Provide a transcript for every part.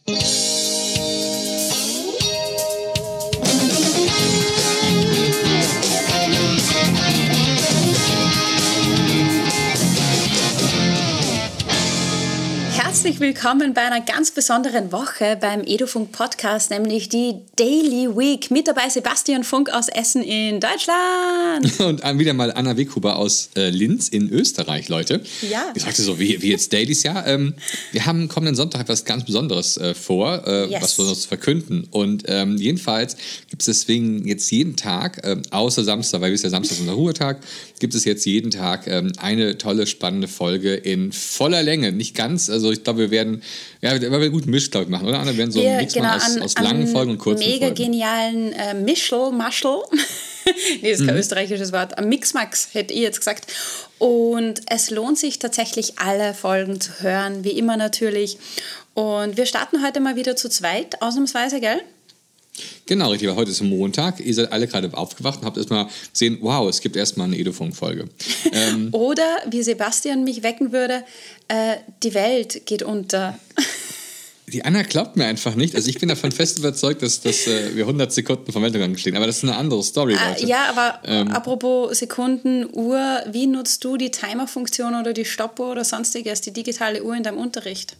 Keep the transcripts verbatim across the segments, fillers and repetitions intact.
Herzlich willkommen bei einer ganz besonderen Woche beim Edufunk Podcast, nämlich die Daily Week. Mit dabei Sebastian Funk aus Essen in Deutschland. Und wieder mal Anna Weghuber aus äh, Linz in Österreich, Leute. Ja. Ich sagte so, wie, wie jetzt Dailies, ja. Ähm, wir haben kommenden Sonntag etwas ganz Besonderes äh, vor, äh, yes. was wir uns verkünden. Und ähm, jedenfalls gibt es deswegen jetzt jeden Tag, äh, außer Samstag, weil wir es ja Samstag unser Ruhetag, gibt es jetzt jeden Tag ähm, eine tolle, spannende Folge in voller Länge. Nicht ganz, also ich glaube, wir werden, ja, wir werden gut Misch, glaube ich, machen, oder? Wir werden so wir, einen Mix genau, machen aus, an, aus langen Folgen und kurzen mega Folgen. Mega genialen äh, Mischel, Maschel. Nee, das ist kein mhm. österreichisches Wort. Ein Mixmax, hätte ich jetzt gesagt. Und es lohnt sich tatsächlich, alle Folgen zu hören, wie immer natürlich. Und wir starten heute mal wieder zu zweit, ausnahmsweise, gell? Genau, richtig, weil heute ist Montag. Ihr seid alle gerade aufgewacht und habt erstmal gesehen, wow, es gibt erstmal eine Edufunk-Folge. Ähm, Oder, wie Sebastian mich wecken würde, äh, die Welt geht unter. Die Anna glaubt mir einfach nicht. Also ich bin davon fest überzeugt, dass, dass äh, wir hundert Sekunden vom Weltuntergang stehen. Aber das ist eine andere Story, Leute. Äh, ja, aber ähm, apropos Sekunden, Uhr, wie nutzt du die Timer-Funktion oder die Stoppuhr oder sonstiges, die digitale Uhr in deinem Unterricht?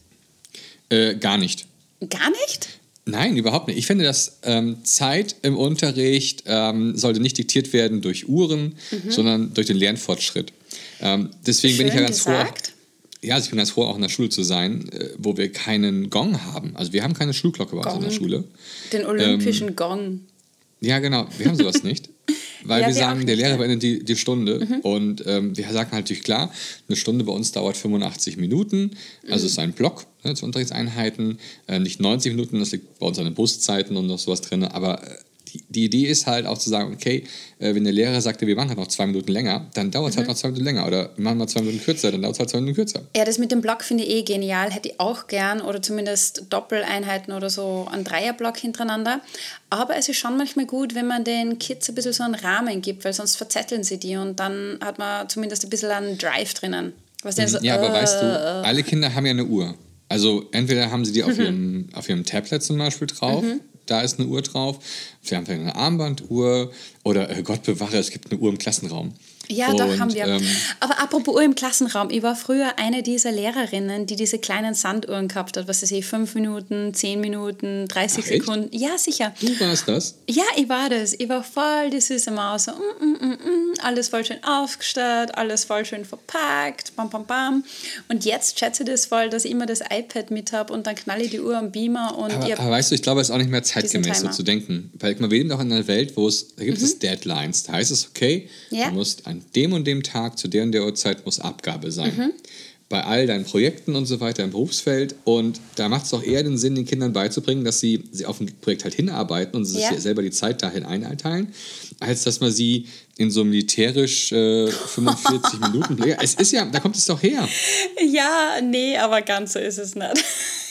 Äh, gar nicht. Gar nicht? Nein, überhaupt nicht. Ich finde, dass ähm, Zeit im Unterricht ähm, sollte nicht diktiert werden durch Uhren, mhm. sondern durch den Lernfortschritt. Ähm, deswegen Schön bin ich ja ganz gesagt. froh. Ja, also ich bin ganz froh, auch in der Schule zu sein, äh, wo wir keinen Gong haben. Also wir haben keine Schulglocke bei uns in der Schule. Den olympischen ähm, Gong. Ja, genau. Wir haben sowas nicht. Weil ja, wir wir sagen, der nicht, Lehrer ja. beendet die, die Stunde. Mhm. Und ähm, wir sagen halt natürlich klar, eine Stunde bei uns dauert fünfundachtzig Minuten. Also es mhm. ist ein Block ne, zu Unterrichtseinheiten. Äh, nicht neunzig Minuten, das liegt bei uns an den Buszeiten und noch sowas drin. Aber äh, die, die Idee ist halt auch zu sagen, okay, äh, wenn der Lehrer sagte, wir machen halt noch zwei Minuten länger, dann dauert es mhm. halt noch zwei Minuten länger. Oder wir machen mal zwei Minuten kürzer, dann dauert es halt zwei Minuten kürzer. Ja, das mit dem Block finde ich eh genial. Hätte ich auch gern. Oder zumindest Doppeleinheiten oder so, ein Dreierblock hintereinander. Aber es ist schon manchmal gut, wenn man den Kids ein bisschen so einen Rahmen gibt, weil sonst verzetteln sie die und dann hat man zumindest ein bisschen einen Drive drinnen. Was mhm. so, ja, aber äh, weißt du, alle Kinder haben ja eine Uhr. Also entweder haben sie die auf, mhm. ihrem, auf ihrem Tablet zum Beispiel drauf, mhm. da ist eine Uhr drauf, wir haben vielleicht eine Armbanduhr oder äh, Gott bewahre, es gibt eine Uhr im Klassenraum. Ja, und, doch, haben wir. Ähm, Aber apropos Uhr im Klassenraum, ich war früher eine dieser Lehrerinnen, die diese kleinen Sanduhren gehabt hat, was weiß ich, fünf Minuten, zehn Minuten, dreißig Ach, Sekunden. Ja, sicher. Du warst das? Ja, ich war das. Ich war voll die süße Maus. So, mm, mm, mm, mm, alles voll schön aufgestellt, alles voll schön verpackt, bam, bam, bam. Und jetzt schätze ich das voll, dass ich immer das iPad mit habe und dann knalle ich die Uhr am Beamer. Und aber, aber weißt du, ich glaube, es ist auch nicht mehr zeitgemäß so zu denken. Weil wir leben doch in einer Welt, wo es, da gibt mhm. es Deadlines. Da heißt es, okay, ja. du musst an dem und dem Tag zu der und der Uhrzeit muss Abgabe sein. Mhm. Bei all deinen Projekten und so weiter im Berufsfeld. Und da macht es auch eher den Sinn, den Kindern beizubringen, dass sie, sie auf ein Projekt halt hinarbeiten und sich ja. selber die Zeit dahin einteilen, als dass man sie in so militärisch äh, fünfundvierzig Minuten... Es ist ja, da kommt es doch her. Ja, nee, aber ganz so ist es nicht.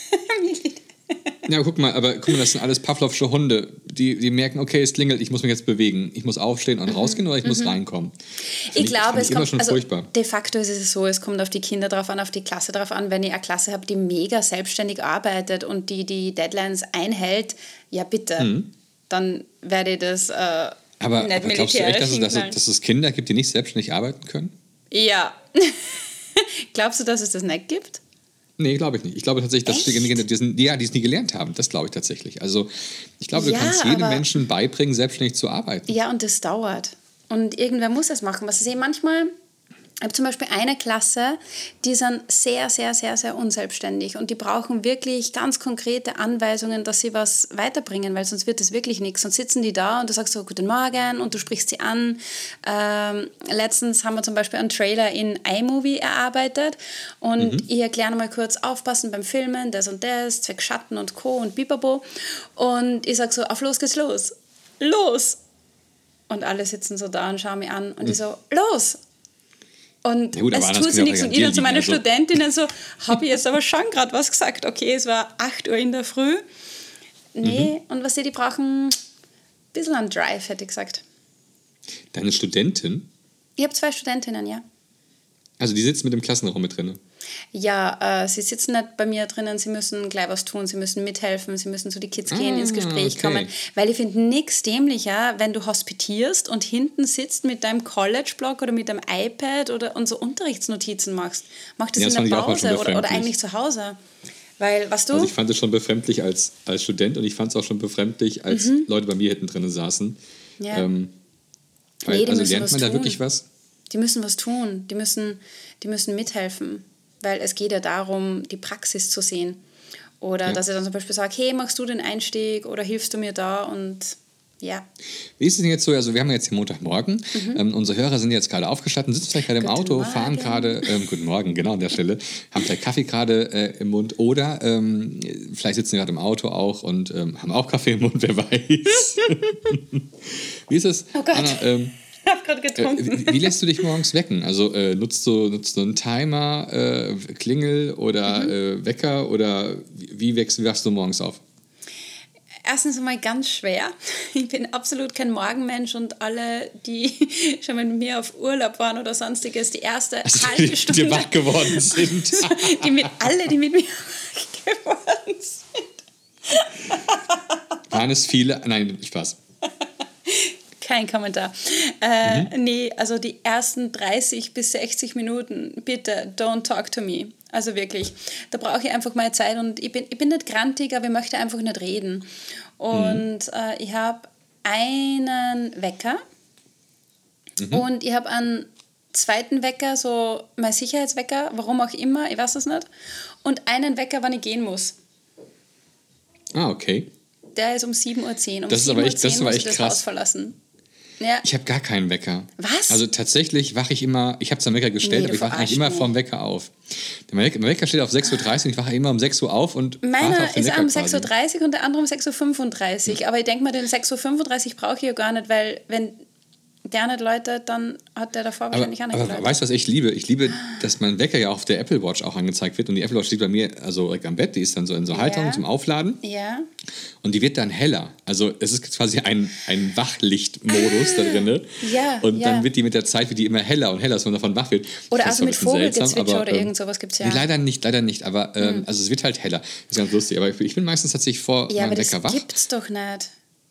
Ja, guck mal, aber guck mal, das sind alles Pavlovsche Hunde, die, die merken, okay, es klingelt, ich muss mich jetzt bewegen. Ich muss aufstehen und mhm. rausgehen oder ich mhm. muss reinkommen. Ich, ich glaube, es kommt, schon also furchtbar. De facto ist es so, es kommt auf die Kinder drauf an, auf die Klasse drauf an. Wenn ich eine Klasse habe, die mega selbstständig arbeitet und die die Deadlines einhält, ja bitte, mhm. dann werde ich das äh, aber, nicht aber militärisch glaubst du echt, dass es, dass, es, dass es Kinder gibt, die nicht selbstständig arbeiten können? Ja. Glaubst du, dass es das nicht gibt? Nee, glaube ich nicht. Ich glaube tatsächlich, dass die, die, die, ja, die es nie gelernt haben. Das glaube ich tatsächlich. Also ich glaube, du ja, kannst jedem Menschen beibringen, selbstständig zu arbeiten. Ja, und das dauert. Und irgendwer muss das machen. Was ich sehe, manchmal, ich habe zum Beispiel eine Klasse, die sind sehr, sehr, sehr, sehr unselbstständig und die brauchen wirklich ganz konkrete Anweisungen, dass sie was weiterbringen, weil sonst wird das wirklich nichts. Sonst sitzen die da und du sagst so, guten Morgen und du sprichst sie an. Ähm, letztens haben wir zum Beispiel einen Trailer in iMovie erarbeitet und mhm. ich erkläre mal kurz, aufpassen beim Filmen, das und das, Zweck Schatten und Co. und Bibabo. Und ich sage so, auf los geht's los. Los! Und alle sitzen so da und schauen mich an und mhm. ich so, los! Und ja gut, es tut sich nichts. Und ich dann zu meinen also. Studentinnen so, habe ich jetzt aber schon gerade was gesagt. Okay, es war acht Uhr in der Früh. Nee, mhm. und was sie, die brauchen ein bisschen an Drive, hätte ich gesagt. Deine Studentin? Ich habe zwei Studentinnen, ja. Also die sitzen mit im Klassenraum mit drin? Ja, äh, sie sitzen nicht bei mir drinnen, sie müssen gleich was tun, sie müssen mithelfen, sie müssen zu den Kids gehen, ah, ins Gespräch okay. kommen. Weil ich finde nichts dämlicher, wenn du hospitierst und hinten sitzt mit deinem College-Blog oder mit deinem iPad oder und so Unterrichtsnotizen machst. Mach das ja, in der Pause oder, oder eigentlich zu Hause. Weil, was du? Also ich fand es schon befremdlich als, als Student und ich fand es auch schon befremdlich, als mhm. Leute bei mir hinten drin saßen. Ja. Ähm, weil, nee, also lernt man da wirklich was? Die müssen was tun, die müssen, die müssen mithelfen. Weil es geht ja darum, die Praxis zu sehen. Oder ja. dass ich dann zum Beispiel sage, hey, machst du den Einstieg oder hilfst du mir da? Und ja. Wie ist es denn jetzt so? Also wir haben jetzt hier Montagmorgen. Mhm. Ähm, unsere Hörer sind jetzt gerade aufgestanden, sitzen vielleicht gerade im guten Auto, Morgen. fahren gerade, ähm, guten Morgen, genau an der Stelle, haben vielleicht Kaffee gerade äh, im Mund oder ähm, vielleicht sitzen sie gerade im Auto auch und ähm, haben auch Kaffee im Mund, wer weiß. Wie ist es, oh Gott. Anna? Ähm, Ich habe gerade getrunken. Äh, wie, wie lässt du dich morgens wecken? Also äh, nutzt, du, nutzt du einen Timer, äh, Klingel oder mhm. äh, Wecker oder wie wächst, wie wachst du morgens auf? Erstens einmal ganz schwer. Ich bin absolut kein Morgenmensch und alle, die schon mit mir auf Urlaub waren oder sonstiges, die erste also halbe die, Stunde... Die wach geworden sind. die mit, alle, die mit mir wach geworden sind. Waren es viele? Nein, Spaß. Kein Kommentar. Äh, mhm. Nee, also die ersten dreißig bis sechzig Minuten, bitte, don't talk to me. Also wirklich, da brauche ich einfach mal Zeit und ich bin, ich bin nicht grantig, aber ich möchte einfach nicht reden. Und mhm. äh, ich habe einen Wecker mhm. und ich habe einen zweiten Wecker, so mein Sicherheitswecker, warum auch immer, ich weiß das nicht. Und einen Wecker, wann ich gehen muss. Ah, okay. Der ist um sieben Uhr zehn. Um das ist aber echt, das muss ich das krass. Haus verlassen. Ja. Ich habe gar keinen Wecker. Was? Also tatsächlich wache ich immer, ich habe zwar einen Wecker gestellt, nee, aber ich wache eigentlich immer vorm Wecker auf. Der Wecker, mein Wecker steht auf sechs Uhr dreißig und ich wache immer um sechs Uhr auf und meiner auf den ist Wecker um quasi. sechs Uhr dreißig und der andere um sechs Uhr fünfunddreißig. Mhm. Aber ich denke mal, den sechs Uhr fünfunddreißig brauche ich ja gar nicht, weil wenn der nicht läutet, dann hat der davor wahrscheinlich aber, auch nicht aber geläutet. Weißt du, was ich liebe? Ich liebe, dass mein Wecker ja auf der Apple Watch auch angezeigt wird und die Apple Watch liegt bei mir also direkt am Bett, die ist dann so in so Halterung ja. zum Aufladen ja. und die wird dann heller. Also es ist quasi ein, ein Wachlichtmodus ah. da drin ja, und ja. dann wird die mit der Zeit wird die immer heller und heller, dass man davon wach wird. Oder also mit Vogelgezwitscher oder ähm, irgend sowas gibt es ja. Nee, leider nicht, leider nicht, aber ähm, hm. also es wird halt heller. Das ist ganz lustig, aber ich bin meistens tatsächlich vor ja, meinem Wecker wach. Ja, aber das gibt's doch nicht.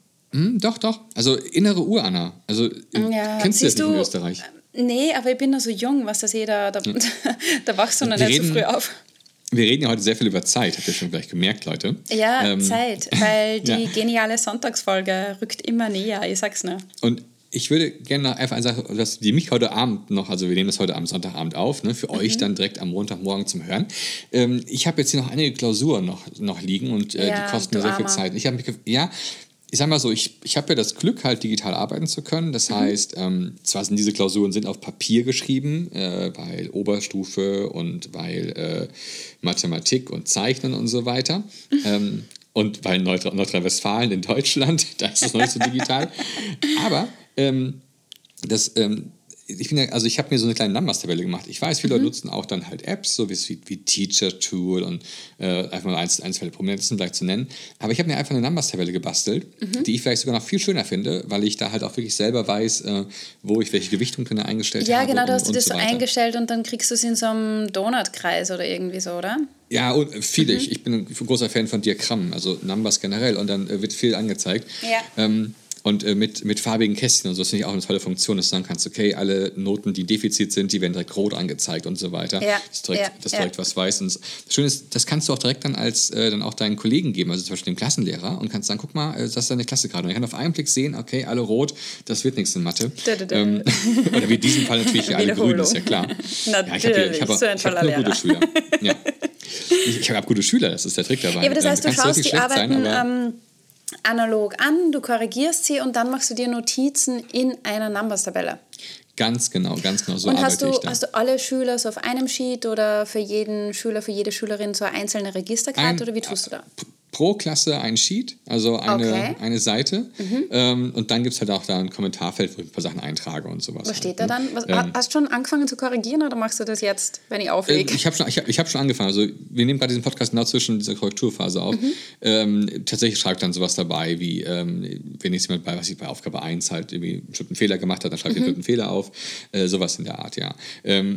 Hm, doch, doch. Also innere Uhr, Anna. Also ja, kennst du das nicht in Österreich? Nee, aber ich bin noch so jung, was das jeder, da, hm. da wachst du noch nicht reden, so früh auf. Wir reden ja heute sehr viel über Zeit, habt ihr schon gleich gemerkt, Leute. Ja, ähm, Zeit, weil die ja. geniale Sonntagsfolge rückt immer näher, ich sag's nur. Und ich würde gerne noch einfach sagen, dass die mich heute Abend noch, also wir nehmen das heute am Sonntagabend auf, ne, für mhm. euch dann direkt am Montagmorgen zum Hören. Ähm, ich habe jetzt hier noch einige Klausuren noch, noch liegen und äh, ja, die kosten mir sehr viel Zeit. Ich habe mich, ja, ich sag mal so, ich, ich habe ja das Glück, halt digital arbeiten zu können. Das mhm. heißt, ähm, zwar sind diese Klausuren sind auf Papier geschrieben, äh, weil Oberstufe und weil äh, Mathematik und Zeichnen und so weiter. Mhm. Ähm, und weil Nordrhein- Nordrhein-Westfalen in Deutschland, da ist es noch nicht so digital. Aber ähm, das... Ähm, Ich, bin ja, also ich habe mir so eine kleine Numbers-Tabelle gemacht. Ich weiß, viele mhm. Leute nutzen auch dann halt Apps, so wie, wie Teacher Tool und äh, einfach mal eins, eins der prominentesten vielleicht zu nennen. Aber ich habe mir einfach eine Numbers-Tabelle gebastelt, mhm. die ich vielleicht sogar noch viel schöner finde, weil ich da halt auch wirklich selber weiß, äh, wo ich welche Gewichtung drin eingestellt ja, habe. Ja, genau, du hast und, du das so so eingestellt und dann kriegst du es in so einem Donutkreis oder irgendwie so, oder? Ja, und viele. Mhm. Ich, ich bin ein großer Fan von Diagrammen, also Numbers generell. Und dann äh, wird viel angezeigt. Ja. Ähm, Und äh, mit, mit farbigen Kästchen und so, das finde ich auch eine tolle Funktion, dass du sagen kannst, okay, alle Noten, die Defizit sind, die werden direkt rot angezeigt und so weiter. Ja. Dass du direkt, ja. dass du direkt ja. was weißt. Und das Schöne ist, das kannst du auch direkt dann als äh, dann auch deinen Kollegen geben, also zum Beispiel dem Klassenlehrer, und kannst sagen, guck mal, das ist deine Klasse gerade. Und er kann auf einen Blick sehen, okay, alle rot, das wird nichts in Mathe. ähm, oder wie in diesem Fall natürlich alle grün, ist ja klar. Natürlich, ja, ich habe ich hab, so ein ich hab nur gute Schüler. Ja. Ich, ich habe gute Schüler, das ist der Trick dabei. Ja, aber das heißt, du, du schaust die Arbeiten... Sein, analog an, du korrigierst sie und dann machst du dir Notizen in einer Numbers-Tabelle. Ganz genau, ganz genau, so und arbeite hast du, ich da. Hast du alle Schüler so auf einem Sheet oder für jeden Schüler, für jede Schülerin so eine einzelne Registerkarte oder wie tust du da? Pro Klasse ein Sheet, also eine, okay. eine Seite. Mhm. Ähm, und dann gibt es halt auch da ein Kommentarfeld, wo ich ein paar Sachen eintrage und sowas. Was steht halt, da dann? Was, ähm, hast du schon angefangen zu korrigieren oder machst du das jetzt, wenn ich auflege? Äh, ich habe schon, ich hab, ich hab schon angefangen. Also wir nehmen gerade diesen Podcast genau zwischen dieser Korrekturphase auf. Mhm. Ähm, tatsächlich schreibt dann sowas dabei, wie ähm, wenn jetzt jemand bei, was ich bei Aufgabe eins halt irgendwie einen bestimmten Fehler gemacht hat, dann schreibt mhm. er einen Fehler auf. Äh, sowas in der Art, ja. Ähm,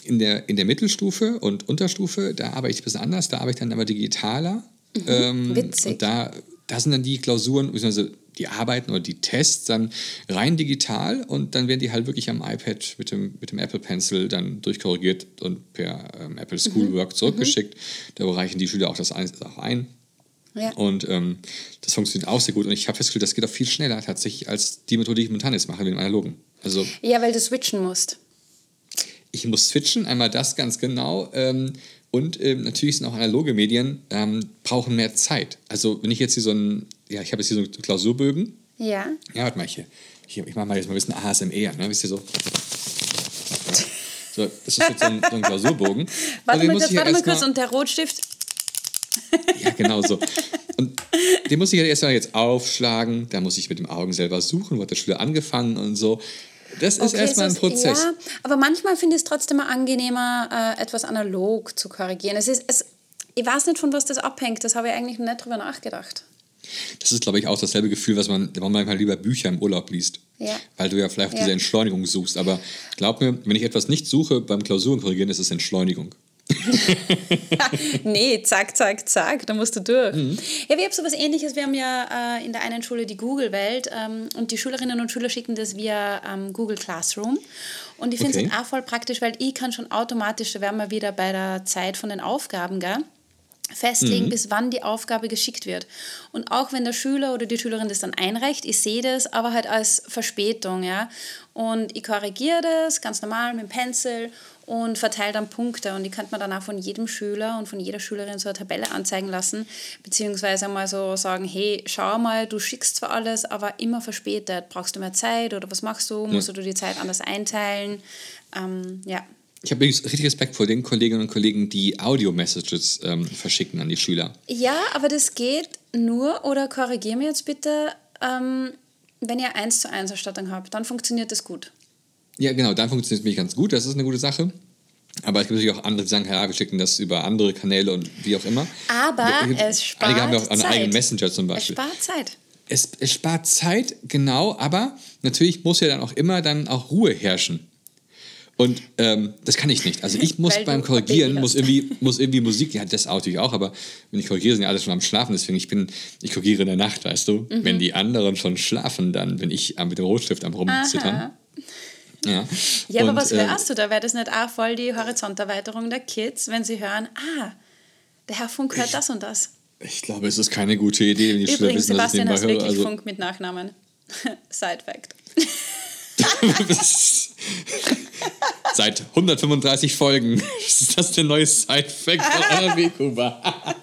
in, der, in der Mittelstufe und Unterstufe, da arbeite ich ein bisschen anders, da arbeite ich dann aber digitaler. Mhm, ähm, witzig. Und da, da sind dann die Klausuren, beziehungsweise die Arbeiten oder die Tests dann rein digital und dann werden die halt wirklich am iPad mit dem, mit dem Apple Pencil dann durchkorrigiert und per ähm, Apple Schoolwork mhm. zurückgeschickt. Mhm. Da reichen die Schüler auch das auch ein. Ja. Und ähm, das funktioniert auch sehr gut. Und ich habe festgestellt, das geht auch viel schneller tatsächlich als die Methode, die ich momentan jetzt mache, mit dem Analogen. Also, ja, weil du switchen musst. Ich muss switchen, einmal das ganz genau. Ähm, und ähm, natürlich sind auch analoge Medien, ähm, brauchen mehr Zeit. Also wenn ich jetzt hier so ein, ja, ich habe jetzt hier so Klausurbögen. Ja. Ja, warte mal, hier, hier ich mache mal jetzt mal ein bisschen A S M R, ne? Wisst ihr so? So, das ist jetzt so ein, so ein Klausurbogen. Warte mal kurz, warte mal kurz, und der Rotstift? Ja, genau so. Und den muss ich ja erstmal jetzt aufschlagen, da muss ich mit den Augen selber suchen, wo hat der Schüler angefangen und so. Das ist okay, erstmal ein Prozess. Ja, aber manchmal finde ich es trotzdem angenehmer, äh, etwas analog zu korrigieren. Es ist, es, ich weiß nicht, von was das abhängt, das habe ich eigentlich noch nicht drüber nachgedacht. Das ist, glaube ich, auch dasselbe Gefühl, was man, wenn man manchmal lieber Bücher im Urlaub liest. Ja. Weil du ja vielleicht ja. diese Entschleunigung suchst. Aber glaub mir, wenn ich etwas nicht suche beim Klausuren korrigieren, ist es Entschleunigung. Nee, zack, zack, zack, da musst du durch. Mhm. Ja, wir haben so was Ähnliches. Wir haben ja äh, in der einen Schule die Google-Welt ähm, und die Schülerinnen und Schüler schicken das via ähm, Google Classroom. Und ich finde es okay. auch voll praktisch, weil ich kann schon automatisch, da wären wir wieder bei der Zeit von den Aufgaben, gell? festlegen, mhm. bis wann die Aufgabe geschickt wird. Und auch wenn der Schüler oder die Schülerin das dann einreicht, ich sehe das, aber halt als Verspätung. Ja? Und ich korrigiere das ganz normal mit dem Pencil und verteile dann Punkte. Und ich kann mir dann auch von jedem Schüler und von jeder Schülerin so eine Tabelle anzeigen lassen, beziehungsweise mal so sagen, hey, schau mal, du schickst zwar alles, aber immer verspätet. Brauchst du mehr Zeit oder was machst du? Musst ja. du die Zeit anders einteilen? Ähm, ja. Ich habe richtig Respekt vor den Kolleginnen und Kollegen, die Audio-Messages ähm, verschicken an die Schüler. Ja, aber das geht nur, oder korrigiere mir jetzt bitte, ähm, wenn ihr eins zu eins Erstattung habt, dann funktioniert das gut. Ja, genau, dann funktioniert es nämlich ganz gut, das ist eine gute Sache. Aber es gibt natürlich auch andere, die sagen, ja, wir schicken das über andere Kanäle und wie auch immer. Aber es spart Einige haben ja auch einen Zeit. eigenen Messenger zum Beispiel. Es spart Zeit. Es, es spart Zeit, genau, aber natürlich muss ja dann auch immer dann auch Ruhe herrschen. Und ähm, das kann ich nicht. Also ich muss beim Korrigieren, muss irgendwie, muss irgendwie Musik, ja, das natürlich auch, aber wenn ich korrigiere, sind ja alle schon am Schlafen, deswegen ich bin, ich korrigiere in der Nacht, weißt du. Mhm. Wenn die anderen schon schlafen, dann bin ich mit dem Rotstift am Rumzittern. Ja, ja, aber und, was wärst äh, du da? Wäre das nicht auch voll die Horizonterweiterung der Kids, wenn sie hören, ah, der Herr Funk hört ich, das und das? Ich glaube, es ist keine gute Idee, wenn die Übrigens, Schüler wissen, Sebastian dass ich heißt wirklich höre. Also, Funk mit Nachnamen. Side Fact. Seit hundertfünfunddreißig Folgen ist das der neue Side-Fact von Anna Wekuba.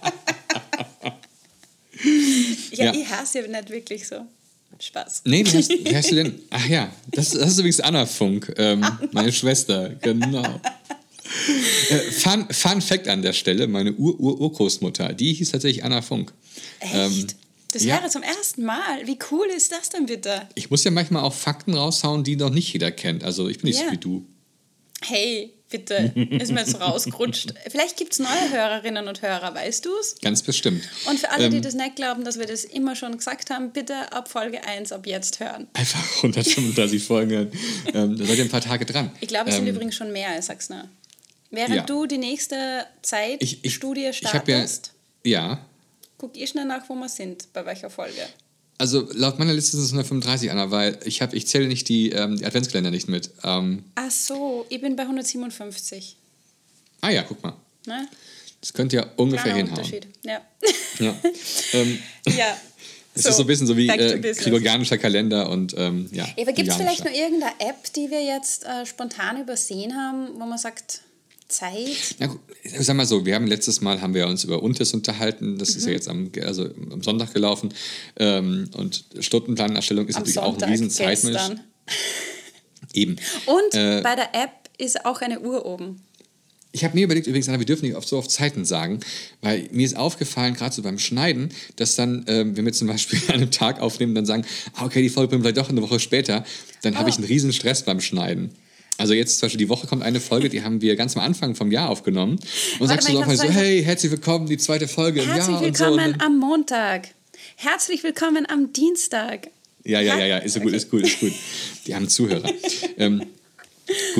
Ja, ja, ich hasse ja nicht wirklich so. Spaß. Nee, wie heißt, wie heißt du denn? Ach ja, das, das ist übrigens Anna Funk, ähm, meine Schwester, genau. Äh, Fun, Fun Fact an der Stelle, meine Ur-Ur-Urgroßmutter, die hieß tatsächlich Anna Funk. Echt? Ähm, Das ja. wäre zum ersten Mal. Wie cool ist das denn bitte? Ich muss ja manchmal auch Fakten raushauen, die noch nicht jeder kennt. Also ich bin nicht yeah. so wie du. Hey, bitte, ist mir jetzt rausgerutscht. Vielleicht gibt es neue Hörerinnen und Hörer, weißt du es? Ganz bestimmt. Und für alle, ähm, die das nicht glauben, dass wir das immer schon gesagt haben, bitte ab Folge eins ab jetzt hören. Einfach hundertfünfunddreißig Folgen hören. Ähm, da seid ihr ein paar Tage dran. Ich glaube, es ähm, sind übrigens schon mehr, ich sag's nur. Während ja. du die nächste Zeitstudie startest, ja, ja. guck ich schnell nach, wo wir sind, bei welcher Folge. Also laut meiner Liste sind es hundertfünfunddreißig, Anna, weil ich, hab, ich zähle nicht die, ähm, die Adventskalender nicht mit. Ähm, Ach so, ich bin bei hundertsiebenundfünfzig. Ah ja, guck mal. Na? Das könnte ja ungefähr Kleiner hinhauen. Unterschied, ja. Ja. ähm, ja. Es so, ist so ein bisschen so wie äh, gregorianischer Kalender und ähm, ja. ja aber gibt es vielleicht noch irgendeine App, die wir jetzt äh, spontan übersehen haben, wo man sagt, Zeit? Na, sag mal so, wir haben letztes Mal haben wir uns über Untes unterhalten, das mhm. ist ja jetzt am, also am Sonntag gelaufen ähm, und Stundenplanerstellung ist am natürlich Sonntag, auch ein riesen Zeitmensch. Eben. Und äh, bei der App ist auch eine Uhr oben. Ich habe mir überlegt, übrigens, Anna, wir dürfen nicht oft so oft Zeiten sagen, weil mir ist aufgefallen, gerade so beim Schneiden, dass dann, ähm, wenn wir zum Beispiel an einem Tag aufnehmen, dann sagen, ah, okay, die Folge bringen wir vielleicht doch eine Woche später, dann oh. habe ich einen riesen Stress beim Schneiden. Also jetzt zum Beispiel die Woche kommt eine Folge, die haben wir ganz am Anfang vom Jahr aufgenommen. Und Warte sagst du auch so, hey, herzlich willkommen, die zweite Folge im Jahr. Herzlich willkommen und so. Am Montag. Herzlich willkommen am Dienstag. Ja, ja, ja, ja, ist so gut, okay. ist gut, ist gut. Die haben Zuhörer. ähm, gut.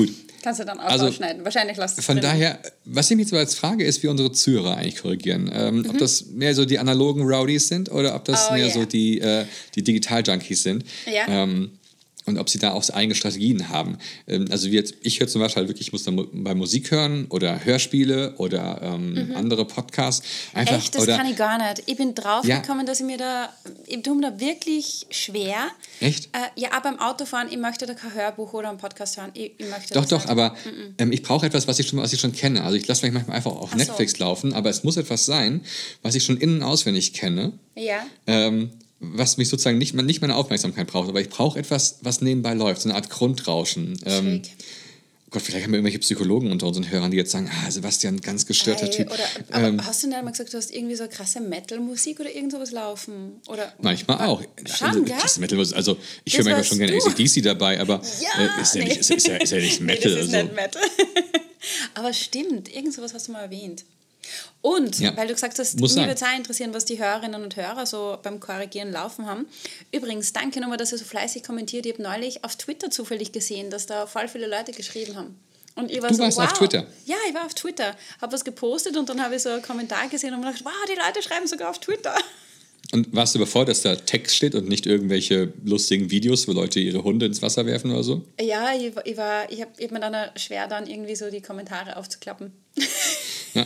Kannst du dann auch also, rausschneiden. Wahrscheinlich lasst es Von drin. daher, was ich mich so als Frage ist, wie unsere Zuhörer eigentlich korrigieren. Ähm, mhm. Ob das mehr so die analogen Rowdies sind oder ob das oh, mehr yeah. so die, äh, die Digital-Junkies sind. Ja. Ähm, und ob sie da auch eigene Strategien haben. Ähm, also wie jetzt, ich höre zum Beispiel halt wirklich, ich muss dann bei Musik hören oder Hörspiele oder ähm, mhm. andere Podcasts. Einfach, Echt, das oder, kann ich gar nicht. Ich bin drauf ja. gekommen, dass ich mir da, ich tue mir da wirklich schwer. Echt? Äh, ja, aber beim Autofahren, ich möchte da kein Hörbuch oder einen Podcast hören. Ich, ich möchte doch, das doch, nicht. aber ähm, ich brauche etwas, was ich, schon, was ich schon kenne. Also ich lasse mich manchmal einfach auf Ach Netflix so. laufen, aber es muss etwas sein, was ich schon innen und auswendig kenne. Ja. Ähm, was mich sozusagen nicht, nicht meine Aufmerksamkeit braucht, aber ich brauche etwas, was nebenbei läuft, so eine Art Grundrauschen. Ähm, Gott, vielleicht haben wir irgendwelche Psychologen unter unseren Hörern, die jetzt sagen, ah, Sebastian, ganz gestörter Ey, Typ. Oder, aber ähm, hast du denn mal gesagt, du hast irgendwie so krasse Metal-Musik oder irgend sowas laufen? Oder, manchmal war, auch. Schon, also, gell? Krasse Metal-Musik. Also ich höre manchmal schon gerne A C D C dabei, aber ja, äh, ist, ja nee. nicht, ist, ist, ja, ist ja nicht Metal. Nee, das ist also. nicht Metal. Aber stimmt, irgend sowas hast du mal erwähnt. Und, ja. weil du gesagt hast, Muss mich würde es auch interessieren, was die Hörerinnen und Hörer so beim Korrigieren laufen haben. Übrigens, danke nochmal, dass ihr so fleißig kommentiert. Ich habe neulich auf Twitter zufällig gesehen, dass da voll viele Leute geschrieben haben. Und ich war du so, warst wow. auf Twitter? Ja, ich war auf Twitter. Habe was gepostet und dann habe ich so einen Kommentar gesehen und mir gedacht, wow, die Leute schreiben sogar auf Twitter. Und warst du überfordert, dass da Text steht und nicht irgendwelche lustigen Videos, wo Leute ihre Hunde ins Wasser werfen oder so? Ja, ich, ich, war, ich habe hab mir dann schwer, dann irgendwie so die Kommentare aufzuklappen. Ja.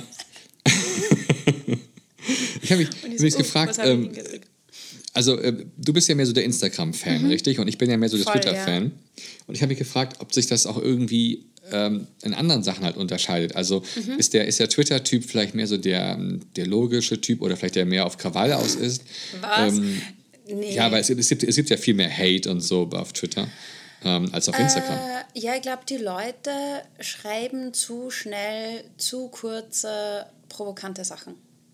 Ich habe mich, hab mich so, gefragt, ähm, also äh, du bist ja mehr so der Instagram-Fan, mhm. richtig? Und ich bin ja mehr so der Voll, Twitter-Fan. Ja. Und ich habe mich gefragt, ob sich das auch irgendwie ähm, in anderen Sachen halt unterscheidet. Also mhm. ist der, ist der Twitter-Typ vielleicht mehr so der, der logische Typ oder vielleicht der mehr auf Krawall aus ist? Was? Ähm, nee. Ja, aber es, es, gibt, es gibt ja viel mehr Hate und so auf Twitter ähm, als auf Instagram. Äh, ja, ich glaube, die Leute schreiben zu schnell, zu kurze, provokante Sachen.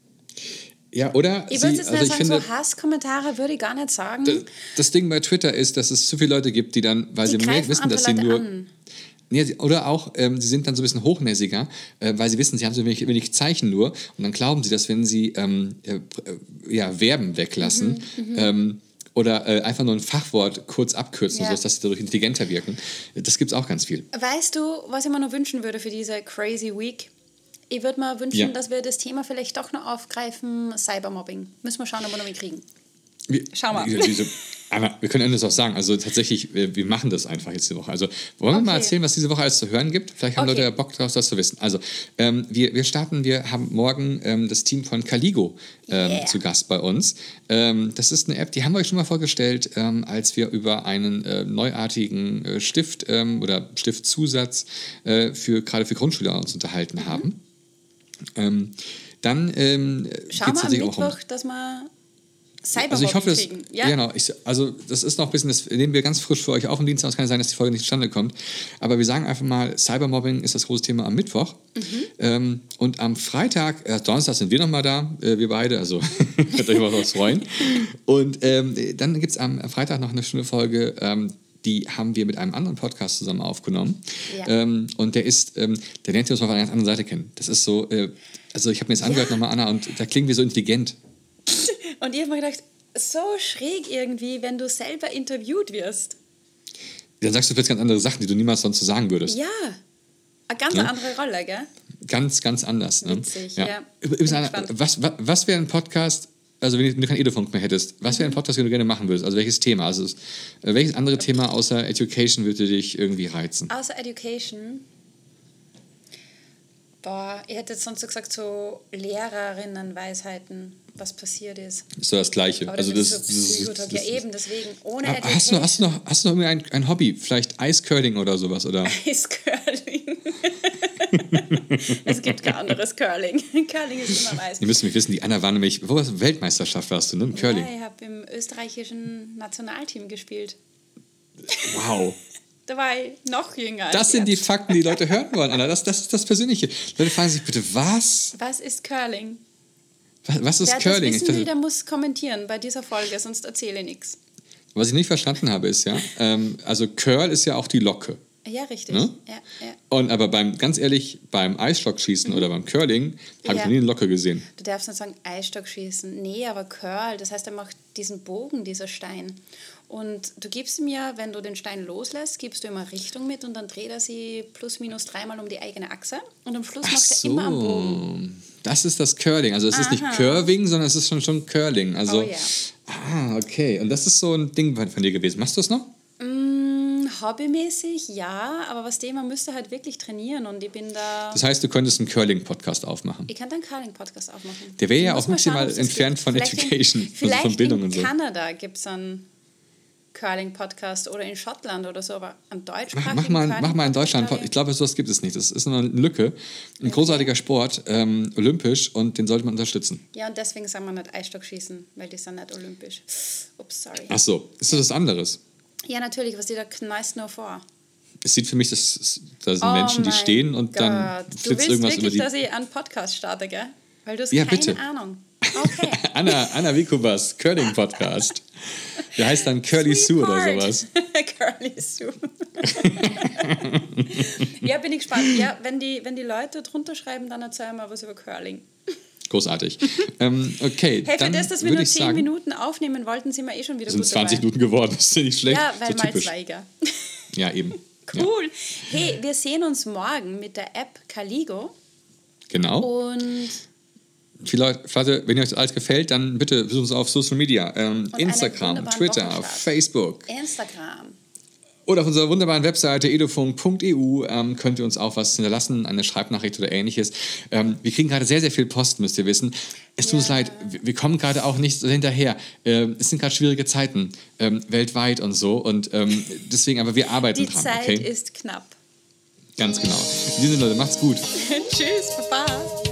Ja, oder? Ich würde jetzt also nicht sagen, finde, so Hasskommentare würde ich gar nicht sagen. Das, das Ding bei Twitter ist, dass es zu viele Leute gibt, die dann, weil die sie mehr wissen, dass sie nur... An. Nee, oder auch, ähm, sie sind dann so ein bisschen hochnäsiger, äh, weil sie wissen, sie haben so wenig, wenig Zeichen nur. Und dann glauben sie, dass wenn sie ähm, äh, ja, Verben weglassen mhm, ähm, oder äh, einfach nur ein Fachwort kurz abkürzen, ja. sodass sie dadurch intelligenter wirken, das gibt es auch ganz viel. Weißt du, was ich mir noch wünschen würde für diese Crazy Week? Ich würde mir wünschen, ja. dass wir das Thema vielleicht doch noch aufgreifen, Cybermobbing. Müssen wir schauen, ob wir noch mitkriegen. Wir, Schau mal. Diese, aber wir können das auch sagen. Also tatsächlich, wir, wir machen das einfach jetzt die Woche. Also wollen wir okay. mal erzählen, was diese Woche alles zu hören gibt? Vielleicht haben okay. Leute ja Bock drauf, das zu wissen. Also ähm, wir, wir starten, wir haben morgen ähm, das Team von Caligo ähm, yeah. zu Gast bei uns. Ähm, das ist eine App, die haben wir euch schon mal vorgestellt, ähm, als wir über einen äh, neuartigen äh, Stift ähm, oder Stiftzusatz äh, für gerade für Grundschüler uns unterhalten mhm. haben. Ähm, dann ähm, Schauen wir am Mittwoch, um, dass wir Cybermobbing also ich hoffe, das, kriegen. Ja? Genau, ich, also das ist noch ein bisschen, das nehmen wir ganz frisch für euch auf am Dienstag. Es kann sein, dass die Folge nicht zustande kommt. Aber wir sagen einfach mal, Cybermobbing ist das große Thema am Mittwoch. Mhm. Ähm, und am Freitag, äh, Donnerstag sind wir nochmal da, äh, wir beide, also könnt euch mal was freuen. Und ähm, dann gibt es am Freitag noch eine schöne Folge, ähm, die haben wir mit einem anderen Podcast zusammen aufgenommen. Ja. Ähm, und der ist, ähm, der lernt ihr uns mal von einer ganz anderen Seite kennen. Das ist so, äh, also ich habe mir jetzt angehört ja. nochmal, Anna, und da klingen wir so intelligent. Und ich habe mir gedacht, so schräg irgendwie, wenn du selber interviewt wirst. Dann sagst du plötzlich ganz andere Sachen, die du niemals sonst so sagen würdest. Ja, eine ganz ja? andere Rolle, gell? Ganz, ganz anders. Ne? Witzig, ja. ja. Übrigens, Anna, was, was, was wäre ein Podcast... Also wenn du keinen Edufunk mehr hättest, was wäre ein Podcast, den du gerne machen würdest? Also welches Thema? Also welches andere Thema außer Education würde dich irgendwie reizen? Außer Education? Boah, ich hätte jetzt sonst so gesagt, so Lehrerinnenweisheiten, was passiert ist. Ist so das Gleiche. Aber also das, das, ist so das, das, ja eben, deswegen ohne ah, Education. Hast du, hast du noch, hast du noch ein, ein Hobby? Vielleicht Eiscurling oder sowas? Oder? Eiscurling. Es gibt kein anderes Curling. Curling ist immer am Eis. Ihr müsst mich wissen, die Anna war nämlich, wo warst du? Weltmeisterschaft warst du, ne? Im Curling. Ja, ich habe im österreichischen Nationalteam gespielt. Wow. Da war ich noch jünger. Das sind die Fakten, die Leute hören wollen, Anna. Das, das ist das Persönliche. Leute fragen sich bitte, was? Was ist Curling? Was, was ist Wer Curling? Das wissen will, der muss kommentieren bei dieser Folge, sonst erzähle ich nichts. Was ich nicht verstanden habe, ist ja, ähm, also Curl ist ja auch die Locke. Ja, richtig. Ne? Ja, ja. Und aber beim, ganz ehrlich, beim Eisstockschießen mhm. oder beim Curling habe ja. ich noch nie eine Locke gesehen. Du darfst nicht sagen Eisstockschießen. Nee, aber Curl, das heißt, er macht diesen Bogen, dieser Stein. Und du gibst ihm ja, wenn du den Stein loslässt, gibst du immer Richtung mit und dann dreht er sie plus minus dreimal um die eigene Achse und am Schluss Ach macht er so. immer einen Bogen. Das ist das Curling. Also es Aha. ist nicht Curving, sondern es ist schon, schon Curling. Also, oh, yeah. Ah, okay. Und das ist so ein Ding von dir gewesen. Machst du es noch? Mm, hobbymäßig, ja. Aber was dem, man müsste halt wirklich trainieren und ich bin da... Das heißt, du könntest einen Curling-Podcast aufmachen? Ich könnte einen Curling-Podcast aufmachen. Der wäre ja auch maximal schauen, entfernt von vielleicht Education, in, vielleicht von Bildung in und so. In Kanada gibt es einen Curling-Podcast oder in Schottland oder so, aber am deutschsprachigen Mach, mach, mal, mach mal in Deutschland, ich glaube, sowas gibt es nicht. Das ist eine Lücke. Ein großartiger Sport, ähm, olympisch, und den sollte man unterstützen. Ja, und deswegen sagen wir nicht Eisstockschießen, weil die sind nicht olympisch. Ups, sorry. Ach so, ist das was anderes? Ja, natürlich, was die da knallst nur vor. Es sieht für mich, dass da sind oh Menschen, die stehen und Gott. dann flitzt irgendwas wirklich, über die... Du willst wirklich, dass ich einen Podcast starte, gell? Weil du hast ja, keine bitte. Ahnung. Okay. Anna, Anna Vikubas, Curling-Podcast. Der heißt dann Curly Sweet Sue part. oder sowas. Curly Sue. Ja, bin ich gespannt. Ja, wenn die, wenn die Leute drunter schreiben, dann erzählen wir was über Curling. Großartig. ähm, okay, hey, für dann das, dass wir nur zehn sagen, Minuten aufnehmen wollten, sind wir eh schon wieder sind gut zwanzig dabei. Minuten geworden, das ist ja nicht schlecht. Ja, weil so mal zweiger. Ja, eben. Cool. Ja. Hey, wir sehen uns morgen mit der App Caligo. Genau. Und... Viele Leute, wenn euch das alles gefällt, dann bitte besuchen uns auf Social Media. Ähm, Instagram, Twitter, Facebook. Instagram. Oder auf unserer wunderbaren Webseite edufunk punkt e u ähm, könnt ihr uns auch was hinterlassen, eine Schreibnachricht oder ähnliches. Ähm, wir kriegen gerade sehr, sehr viel Post, müsst ihr wissen. Es tut ja. uns leid, wir, wir kommen gerade auch nicht so hinterher. Ähm, es sind gerade schwierige Zeiten, ähm, weltweit und so. Und ähm, deswegen, aber wir arbeiten Die dran. Zeit okay? ist knapp. Ganz genau. In diesem Sinne, Leute, macht's gut. Tschüss, Baba.